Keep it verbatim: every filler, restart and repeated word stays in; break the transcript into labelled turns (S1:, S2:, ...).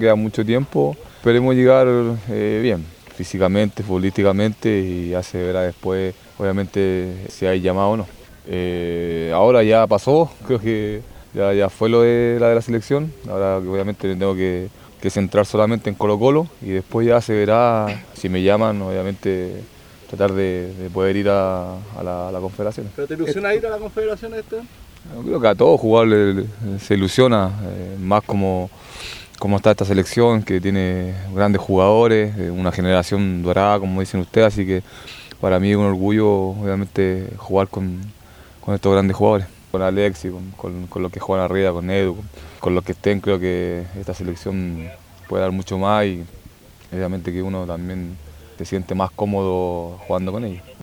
S1: queda mucho tiempo. Esperemos llegar eh, bien, físicamente, futbolísticamente, y ya se verá después, obviamente, si hay llamado o no. Eh, ahora ya pasó, creo que ya, ya fue lo de la de la selección. Ahora obviamente me tengo que, que centrar solamente en Colo-Colo y después ya se verá si me llaman, obviamente tratar de, de poder ir a, a, la, a la Confederación.
S2: ¿Pero te ilusiona ir a la Confederación este?
S1: Yo creo que a todo jugador se ilusiona, eh, más como, como está esta selección, que tiene grandes jugadores, eh, una generación dorada, como dicen ustedes, así que para mí es un orgullo, obviamente, jugar con, con estos grandes jugadores. Con Alexis, con, con, con los que juegan arriba, con Edu, con, con los que estén, creo que esta selección puede dar mucho más y obviamente que uno también se siente más cómodo jugando con ellos.